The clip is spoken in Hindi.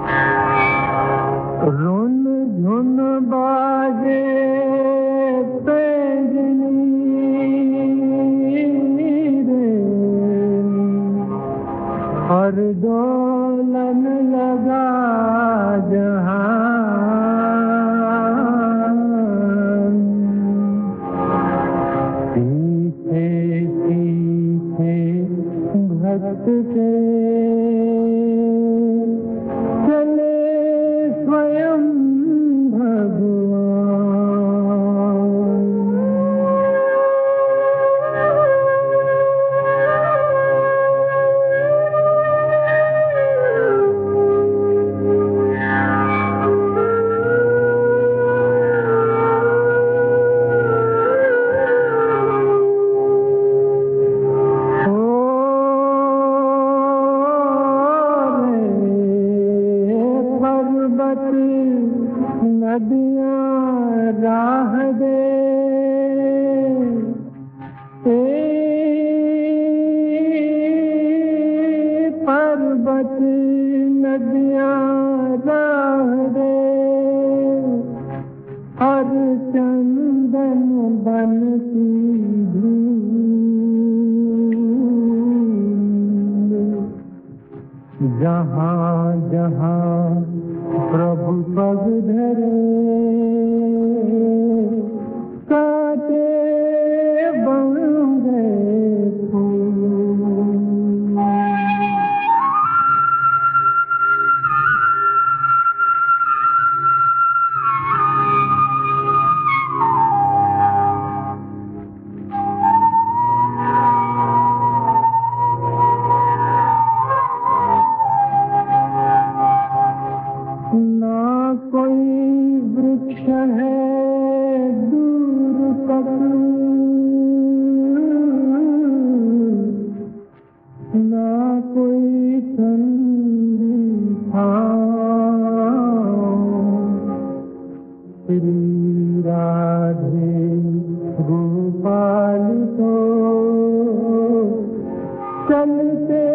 रुन झुन बाजे पैंजनी रे, और डोलन लगा जहान। पीछे पीछे भक्त के चले स्वयं नदियाँ राह दे, पर्वत नदियाँ राह दे, हर चंदन बन की धूल। जहाँ जहाँ प्रभु पग धरे, काटे बन गए फूल। ना कोई वृक्ष है दूर तक, ना कोई ठंडी छाँव। श्री राधे गोपाल को चलते